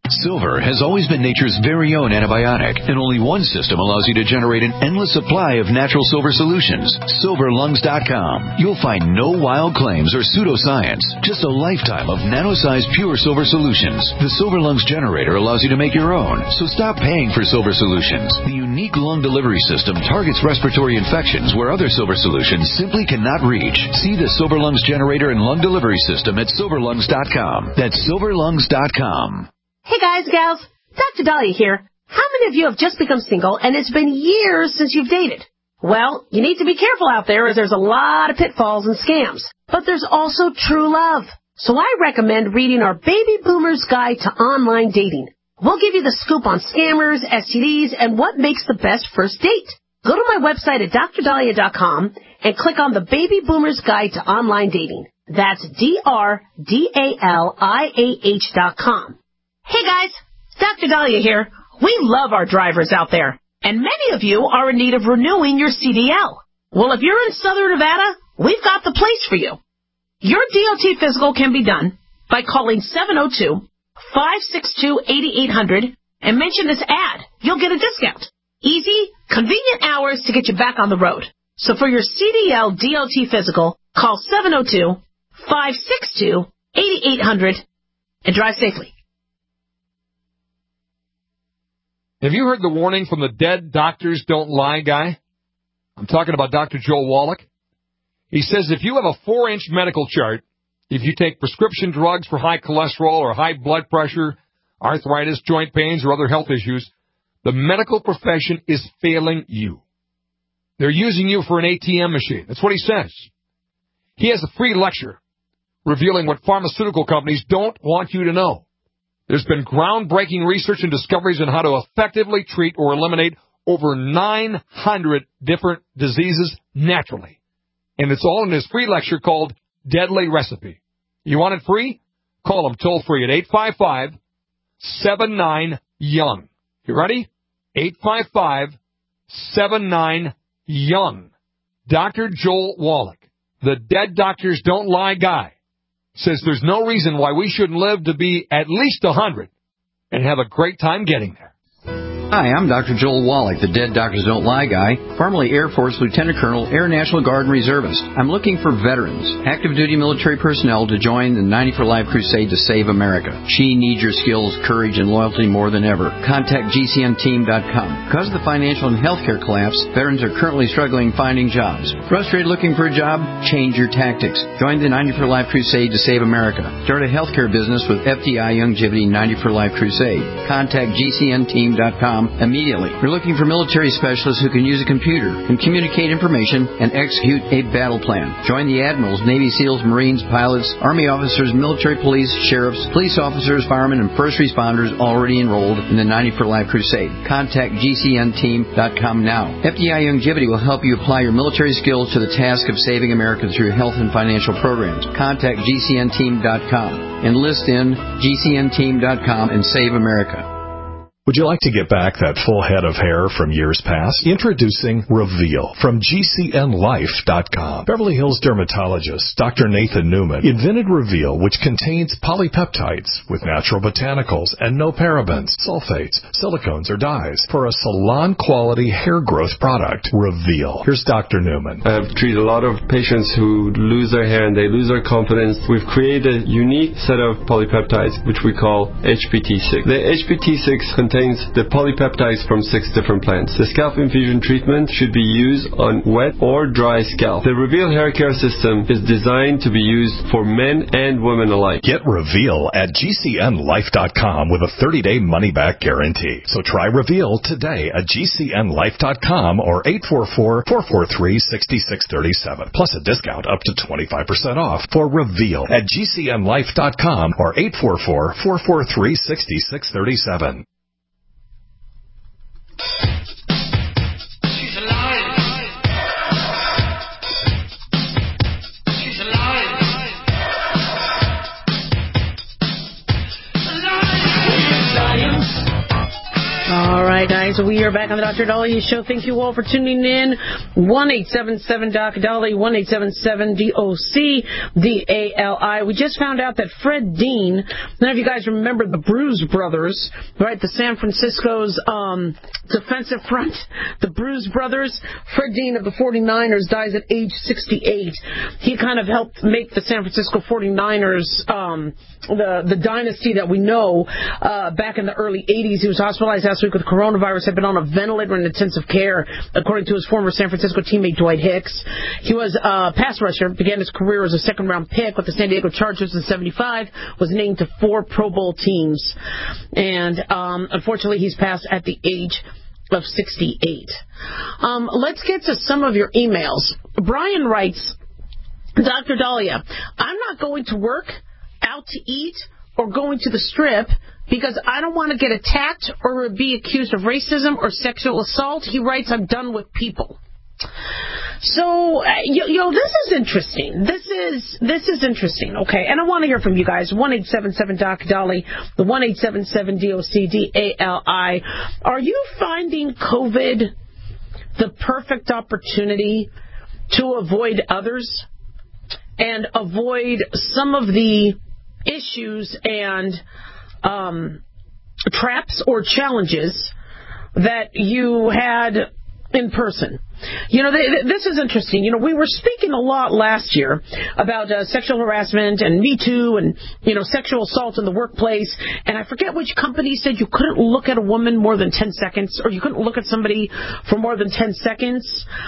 Silver has always been nature's very own antibiotic, and only one system allows you to generate an endless supply of natural silver solutions. silver lungs dot com. You'll find no wild claims or pseudoscience, just a lifetime of nano-sized pure silver solutions. The Silver Lungs generator allows you to make your own, so stop paying for silver solutions. The unique lung delivery system targets respiratory infections where other silver solutions simply cannot reach. See the Silver Lungs generator and lung delivery system at silver lungs dot com. That's silver lungs dot com. Hey guys, gals, Doctor Dahlia here. How many of you have just become single and it's been years since you've dated? Well, you need to be careful out there as there's a lot of pitfalls and scams. But there's also true love. So I recommend reading our Baby Boomer's Guide to Online Dating. We'll give you the scoop on scammers, S T Ds, and what makes the best first date. Go to my website at dr dahlia dot com and click on the Baby Boomer's Guide to Online Dating. That's D R D A L I A H dot com. Hey guys, Doctor Dahlia here. We love our drivers out there, and many of you are in need of renewing your C D L. Well, if you're in Southern Nevada, we've got the place for you. Your D O T physical can be done by calling seven oh two, five six two, eight eight hundred and mention this ad. You'll get a discount. Easy, convenient hours to get you back on the road. So for your C D L D O T physical, call seven oh two, five six two, eight eight hundred and drive safely. Have you heard the warning from the Dead Doctors Don't Lie guy? I'm talking about Doctor Joel Wallach. He says if you have a four-inch medical chart, if you take prescription drugs for high cholesterol or high blood pressure, arthritis, joint pains, or other health issues, the medical profession is failing you. They're using you for an A T M machine. That's what he says. He has a free lecture revealing what pharmaceutical companies don't want you to know. There's been groundbreaking research and discoveries on how to effectively treat or eliminate over nine hundred different diseases naturally. And it's all in his free lecture called Deadly Recipe. You want it free? Call him toll free at eight five five, seven nine, young. You ready? eight five five, seven nine, young. Doctor Joel Wallach, the Dead Doctors Don't Lie guy, says there's no reason why we shouldn't live to be at least one hundred and have a great time getting there. Hi, I'm Doctor Joel Wallach, the Dead Doctors Don't Lie guy, formerly Air Force Lieutenant Colonel, Air National Guard and Reservist. I'm looking for veterans, active duty military personnel to join the ninety for Life crusade to save America. She needs your skills, courage, and loyalty more than ever. Contact G C N team dot com. Because of the financial and healthcare collapse, veterans are currently struggling finding jobs. Frustrated looking for a job? Change your tactics. Join the ninety for Life crusade to save America. Start a healthcare business with F D I Longevity ninety for Life crusade. Contact G C N team dot com immediately. We're looking for military specialists who can use a computer and communicate information and execute a battle plan. Join the admirals, Navy SEALs, Marines, pilots, Army officers, military police, sheriffs, police officers, firemen, and first responders already enrolled in the ninety for Life crusade. Contact G C N team dot com now. F D I Longevity will help you apply your military skills to the task of saving America through health and financial programs. Contact G C N team dot com. Enlist in G C N team dot com and save America. Would you like to get back that full head of hair from years past? Introducing Reveal from G C N life dot com. Beverly Hills dermatologist Doctor Nathan Newman invented Reveal, which contains polypeptides with natural botanicals and no parabens, sulfates, silicones, or dyes for a salon-quality hair growth product. Reveal. Here's Doctor Newman. I've treated a lot of patients who lose their hair and they lose their confidence. We've created a unique set of polypeptides, which we call H P T six. The H P T six contains contains the polypeptides from six different plants. The scalp infusion treatment should be used on wet or dry scalp. The Reveal hair care system is designed to be used for men and women alike. Get Reveal at G C N life dot com with a thirty-day money-back guarantee. So try Reveal today at G C N life dot com or eight four four, four four three, six six three seven. Plus a discount up to twenty-five percent off for Reveal at G C N life dot com or eight four four, four four three, six six three seven. She's alive. She's alive. All right, guys. right, so we are back on the Doctor Dahlia Show. Thank you all for tuning in. one eight seven seven D O C Dahlia, one eight seven seven D O C D A L I. We just found out that Fred Dean, none of you guys remember the Bruise Brothers, right? The San Francisco's um, defensive front, the Bruise Brothers. Fred Dean of the forty-niners dies at age sixty-eight. He kind of helped make the San Francisco forty-niners um, the, the dynasty that we know uh, back in the early eighties. He was hospitalized last week with coronavirus, had been on a ventilator in intensive care, according to his former San Francisco teammate Dwight Hicks. He was a pass rusher, began his career as a second-round pick with the San Diego Chargers in seventy-five, was named to four Pro Bowl teams. And um, unfortunately, he's passed at the age of sixty-eight. Um, let's get to some of your emails. Brian writes, Doctor Dahlia, I'm not going to work, out to eat, or going to the strip because I don't want to get attacked or be accused of racism or sexual assault. He writes, I'm done with people. So, uh, you, you know, this is interesting. This is this is interesting, okay? And I want to hear from you guys. one eight seven seven D O C Dahlia, the one eight seven seven D O C D A L I. Are you finding COVID the perfect opportunity to avoid others and avoid some of the issues and um, traps or challenges that you had in person? You know, they, this is interesting. You know, we were speaking a lot last year about uh, sexual harassment and Me Too and, you know, sexual assault in the workplace. And I forget which company said you couldn't look at a woman more than ten seconds, or you couldn't look at somebody for more than ten seconds.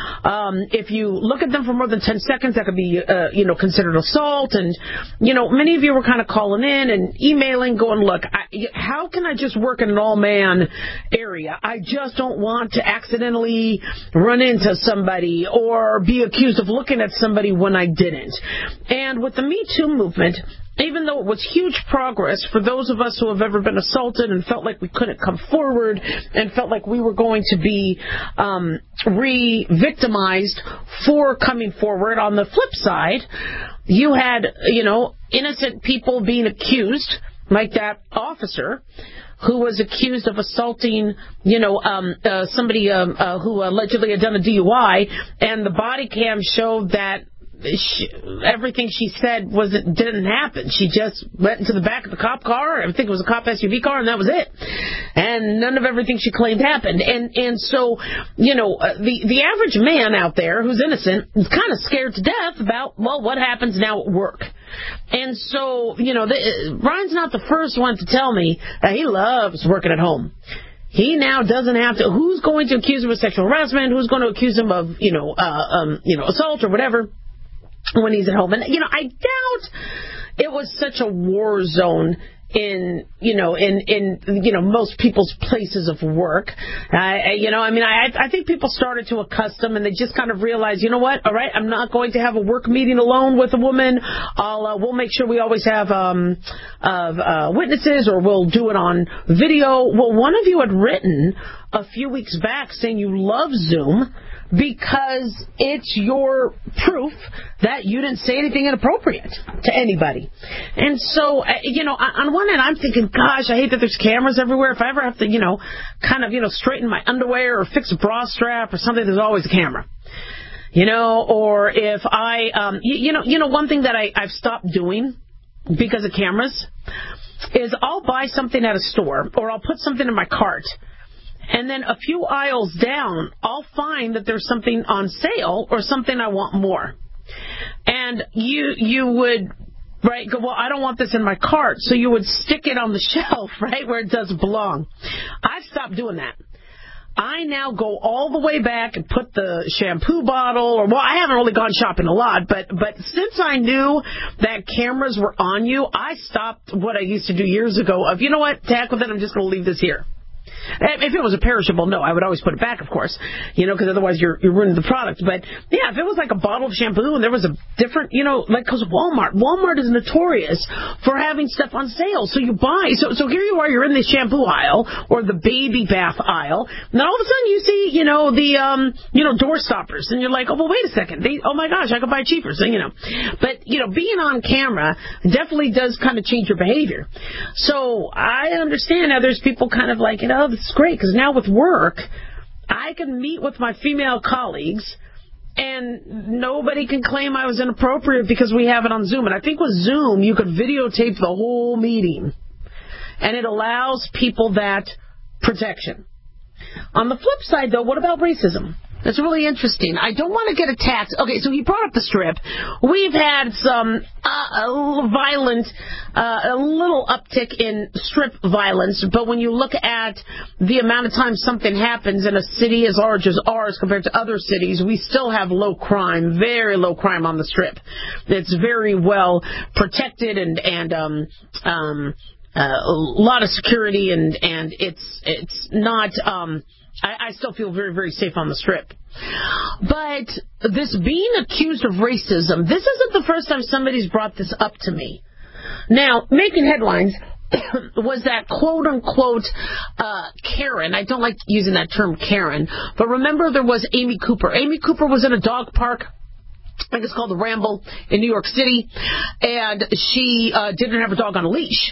Um, if you look at them for more than ten seconds, that could be, uh, you know, considered assault. And, you know, many of you were kind of calling in and emailing, going, look, I, how can I just work in an all-man area? I just don't want to accidentally run into to somebody or be accused of looking at somebody when I didn't. And with the Me Too movement, even though it was huge progress for those of us who have ever been assaulted and felt like we couldn't come forward and felt like we were going to be um, re-victimized for coming forward, on the flip side, you had, you know, innocent people being accused, like that officer who was accused of assaulting, you know, um, uh, somebody um, uh, who allegedly had done a D U I, and the body cam showed that she, everything she said wasn't didn't happen. She just went into the back of the cop car. I think it was a cop S U V car, and that was it. And none of everything she claimed happened. And and so, you know, uh, the the average man out there who's innocent is kind of scared to death about, well, what happens now at work. And so, you know, the, Brian's not the first one to tell me that he loves working at home. He now doesn't have to. Who's going to accuse him of sexual harassment? Who's going to accuse him of, you know, uh, um, you know, assault or whatever when he's at home? And, you know, I doubt it was such a war zone in, you know, in, in, you know, most people's places of work. I, you know, I mean, I, I think people started to accustom and they just kind of realized, you know what, all right, I'm not going to have a work meeting alone with a woman. I'll, uh, we'll make sure we always have, um, uh, uh, witnesses, or we'll do it on video. Well, one of you had written a few weeks back saying you love Zoom because it's your proof that you didn't say anything inappropriate to anybody. And so, you know, on one end, I'm thinking, gosh, I hate that there's cameras everywhere. If I ever have to, you know, kind of, you know, straighten my underwear or fix a bra strap or something, there's always a camera. You know, or if I, um, you, you know, you know, one thing that I, I've stopped doing because of cameras is I'll buy something at a store, or I'll put something in my cart, and then a few aisles down, I'll find that there's something on sale or something I want more. And you you would, right, go, well, I don't want this in my cart, so you would stick it on the shelf, right, where it does belong. I've stopped doing that. I now go all the way back and put the shampoo bottle, or, well, I haven't really gone shopping a lot, but, but since I knew that cameras were on you, I stopped what I used to do years ago of, you know what, to heck with it, I'm just going to leave this here. If it was a perishable, no, I would always put it back, of course, you know, because otherwise you're, you're ruining the product. But, yeah, if it was like a bottle of shampoo and there was a different, you know, like, because Walmart, Walmart is notorious for having stuff on sale. So you buy, so so here you are, you're in the shampoo aisle or the baby bath aisle, and then all of a sudden you see, you know, the, um, you know, door stoppers, and you're like, oh, well, wait a second, they, oh, my gosh, I could buy it cheaper, so, you know. But, you know, being on camera definitely does kind of change your behavior. So I understand how there's people kind of like, you know, this is great, because now with work, I can meet with my female colleagues, and nobody can claim I was inappropriate because we have it on Zoom. And I think with Zoom, you could videotape the whole meeting, and it allows people that protection. On the flip side, though, what about racism? That's really interesting. I don't want to get attacked. Okay, so he brought up the Strip. We've had some uh, violent, uh, a little uptick in Strip violence, but when you look at the amount of time something happens in a city as large as ours compared to other cities, we still have low crime, very low crime on the Strip. It's very well protected and, and um, um, uh, a lot of security, and, and it's, it's not... Um, I, I still feel very, very safe on the Strip. But this being accused of racism, this isn't the first time somebody's brought this up to me. Now, making headlines was that quote-unquote uh, Karen. I don't like using that term Karen, but remember there was Amy Cooper. Amy Cooper was in a dog park. I think it's called the Ramble in New York City, and she uh, didn't have her dog on a leash.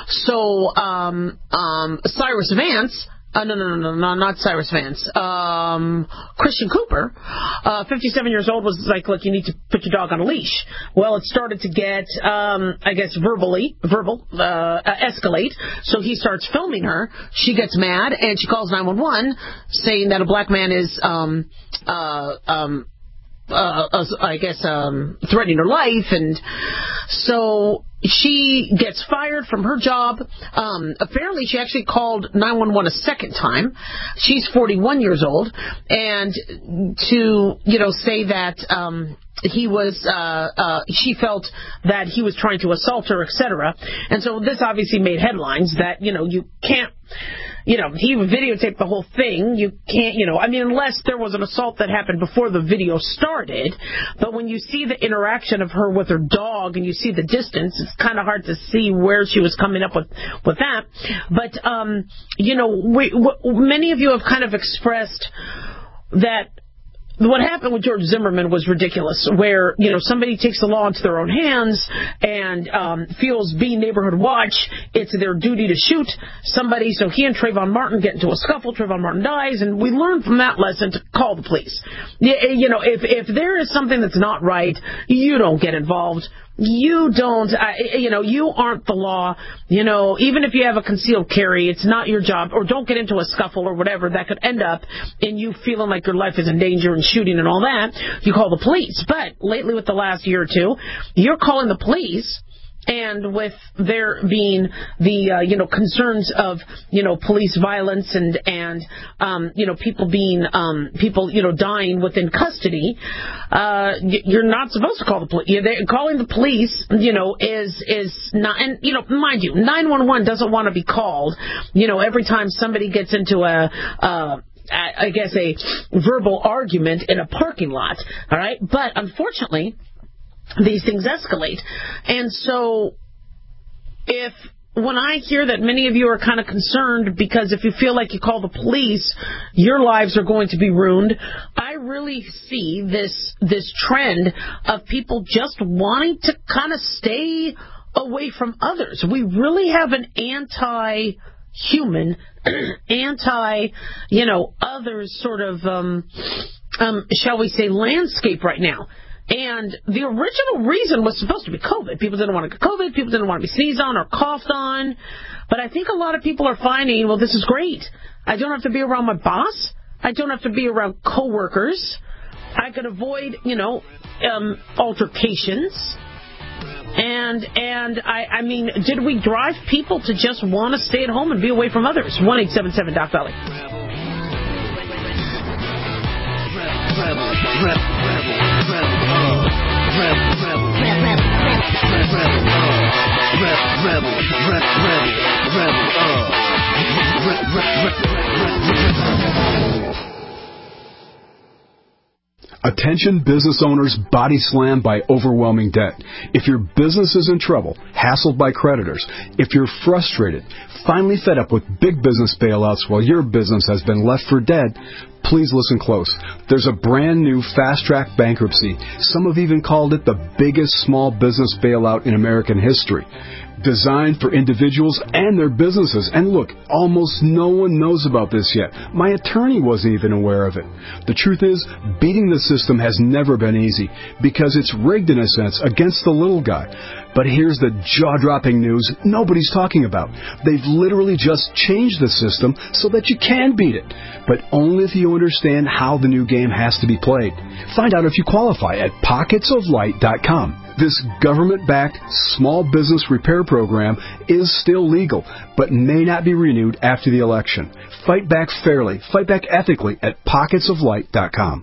So um, um, Cyrus Vance... Uh, no, no, no, no, no, not Cyrus Vance. Um, Christian Cooper, uh, fifty-seven years old, was like, look, you need to put your dog on a leash. Well, it started to get, um, I guess, verbally, verbal, uh, uh, escalate. So he starts filming her. She gets mad, and she calls nine one one, saying that a black man is, um, uh, um, uh, uh, I guess, um, threatening her life. And so she gets fired from her job. Um, apparently, she actually called nine one one a second time. She's forty-one years old. And to, you know, say that um, he was, uh, uh, she felt that he was trying to assault her, et cetera. And so this obviously made headlines that, you know, you can't, you know, he videotaped the whole thing. You can't, you know, I mean, unless there was an assault that happened before the video started. But when you see the interaction of her with her dog and you see the distance, it's kind of hard to see where she was coming up with, with that. But, um, you know, we, w- many of you have kind of expressed that what happened with George Zimmerman was ridiculous, where, you know, somebody takes the law into their own hands and um, feels being neighborhood watch, it's their duty to shoot somebody. So he and Trayvon Martin get into a scuffle. Trayvon Martin dies, and we learn from that lesson to call the police. You know, if, if there is something that's not right, you don't get involved. You don't, uh, you know, you aren't the law. You know, even if you have a concealed carry, it's not your job. Or don't get into a scuffle or whatever that could end up in you feeling like your life is in danger and shooting and all that. You call the police. But lately, with the last year or two, you're calling the police. And with there being the, uh, you know, concerns of, you know, police violence and, and um, you know, people being, um, people, you know, dying within custody, uh, you're not supposed to call the police. Calling the police, you know, is, is not, and, you know, mind you, nine one one doesn't want to be called, you know, every time somebody gets into a, uh, I guess a verbal argument in a parking lot, all right? But unfortunately, these things escalate. And so if when I hear that many of you are kind of concerned because if you feel like you call the police, your lives are going to be ruined, I really see this this trend of people just wanting to kind of stay away from others. We really have an anti-human, anti, you know, others sort of, um, um, shall we say, landscape right now. And the original reason was supposed to be COVID. People didn't want to get COVID. People didn't want to be sneezed on or coughed on. But I think a lot of people are finding, well, this is great. I don't have to be around my boss. I don't have to be around coworkers. I could avoid, you know, um, altercations. And, and I, I mean, did we drive people to just want to stay at home and be away from others? one eight seven seven Doc Valley. Rebel, rebel, rebel, rebel, uh, rebel, rebel, rebel, rebel, uh, rebel, rebel, rebel, uh, Attention business owners body slammed by overwhelming debt. If your business is in trouble, hassled by creditors, if you're frustrated, finally fed up with big business bailouts while your business has been left for dead, please listen close. There's a brand new fast-track bankruptcy. Some have even called it the biggest small business bailout in American history. designed for individuals and their businesses. And look, almost no one knows about this yet. My attorney wasn't even aware of it. The truth is, beating the system has never been easy because it's rigged in a sense against the little guy. But here's the jaw-dropping news nobody's talking about. They've literally just changed the system so that you can beat it, but only if you understand how the new game has to be played. Find out if you qualify at pockets of light dot com. This government-backed small business repair program is still legal, but may not be renewed after the election. Fight back fairly, fight back ethically at pockets of light dot com.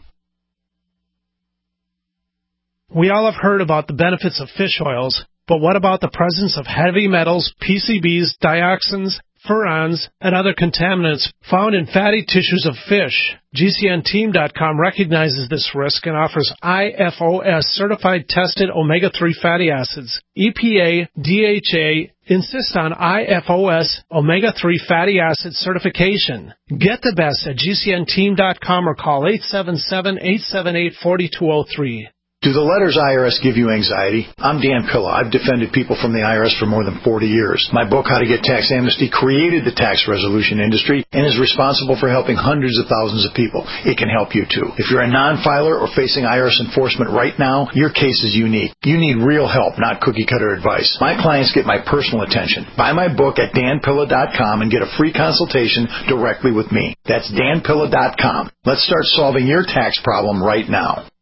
We all have heard about the benefits of fish oils, but what about the presence of heavy metals, P C Bs, dioxins, furans, and other contaminants found in fatty tissues of fish? G C N team dot com recognizes this risk and offers I F O S-certified tested omega three fatty acids. E P A, D H A insist on I F O S omega three fatty acid certification. Get the best at G C N team dot com or call eight seven seven, eight seven eight, four two zero three. Do the letters I R S give you anxiety? I'm Dan Pilla. I've defended people from the I R S for more than forty years. My book, How to Get Tax Amnesty, created the tax resolution industry and is responsible for helping hundreds of thousands of people. It can help you, too. If you're a non-filer or facing I R S enforcement right now, your case is unique. You need real help, not cookie-cutter advice. My clients get my personal attention. Buy my book at dan pilla dot com and get a free consultation directly with me. That's dan pilla dot com. Let's start solving your tax problem right now.